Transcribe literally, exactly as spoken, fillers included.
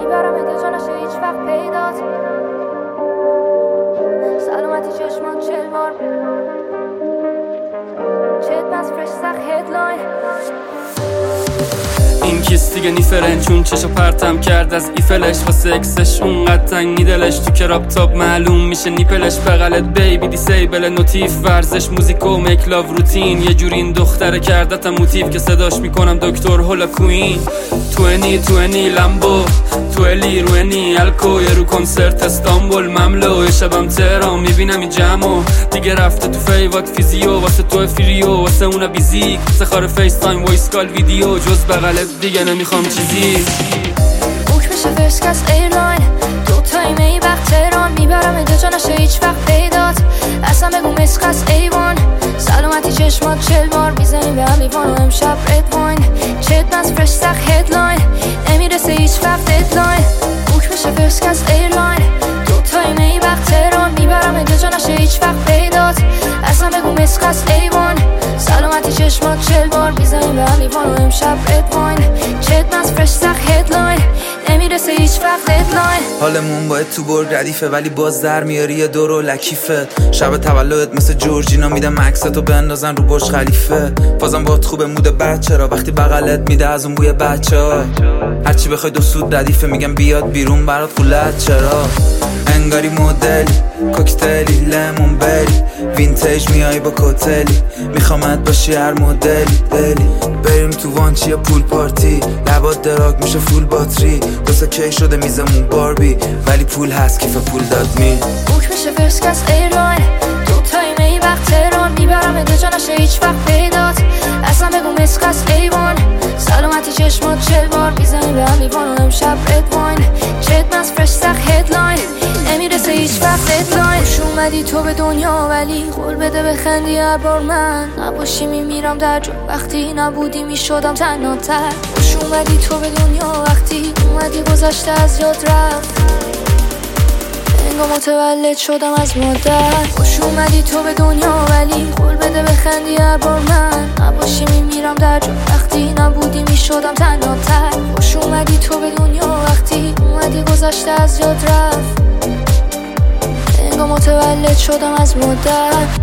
میبرم اگه جا نشه هیچ وقت پیدات. سلامتی چشمان چل بار چت بس فرش سخت هدلاین. این کیس دیگه نیفرن چون چشو پرتم کرد از ایفلش واسه اکسش اونقدر تنگی دلش تو کراب تاب معلوم میشه نیپلش بغلت بیبی دیسیبل نوتیف ورزش موزیک و مکلاو روتین یه جوری این دختره کردتم موتیف که صداش میکنم دکتر هولا کوین. توینی توینی لمبو تویلی روینی الکو یه رو کنسرت استانبول مملو یه شبم تهران میبینم این جمعو دیگه رفته تو فیوات فیزیو واسه تو فریو واسه اونا بیزیک سخار فیس تایم وایس کال ویدیو جز بغلت دیگه نمیخوام چیزی. بوک میشه فرست کس ایرلاین دو تایم ای وقت تهران میبرم اگه جا نشه هیچ وقت پیدات. اصلا بگو مسخص ایوان سلامتی چشمات چل بار میزنیم به هم ایوان و امشب رد واین چت بس فرش سخت هدلاین نمیرسه هیچ وقت ددلاین. بوک میشه فرست کس ایرلاین دو تایم ای وقت تهران میبرم اگه جا نشه هیچ وقت پیدات. اصلا بگو مسخص ایوان سلامتی چشمات چل بار میزنیم به هم ایوان و امشب رد واین چت بس فرش سخت هدلاین نمیرسه هیچ وقت ددلاین. حالمون باید تو برگ ردیفه ولی باز در میاری یه دور و لکیفه. شب تولدت مثل جورجینا میدم عکستو بندازن رو برج خلیفه. بازم باهات خوبه مود بچه را وقتی بغلت میده از اون بوی بچه ها. هرچی بخوای دو سود ردیفه میگم بیاد بیرون برات خولت چرا. انگاری مدلی کوکتلی لمون بری وینتیج میای با کوتلی میخوامت باشی هر مدلی دلی. بریم تو وانچی یا پول پارتی لبات دراگ میشه فول باتری دوستا کی شده میزمون باربی ولی پول هست کیف پول داد می. بوک میشه فرست کس ایرلاین دو تایم ای وقت تهران میبرم اگه جا نشه هیچ وقت پیدات. اصلا بگو مسخص ایوان سلامتی چشمات چل بار میزنیم به هم ایوان و امشب رد واین چت بس فرش سخت هدلاین نمیرسه هیچ وقت ددلاین. خوش اومدی تو به دنیا ولی قول بده بخندی هر بار من نباشی میمیرم در جو وقتی نبودی میشدم تنها تر. خوش اومدی تو به دنیا وقتی اومدی گذشته از یاد رفت انگار متولد شدم از مادر. خوش اومدی تو به دنیا ولی قول بده بخندی هر بار من نباشی میمیرم در جو وقتی نبودی میشدم تنها تر. خوش اومدی تو به دنیا وقتی اومدی گذشته از یاد رفت انگار متولد شدم از مادر.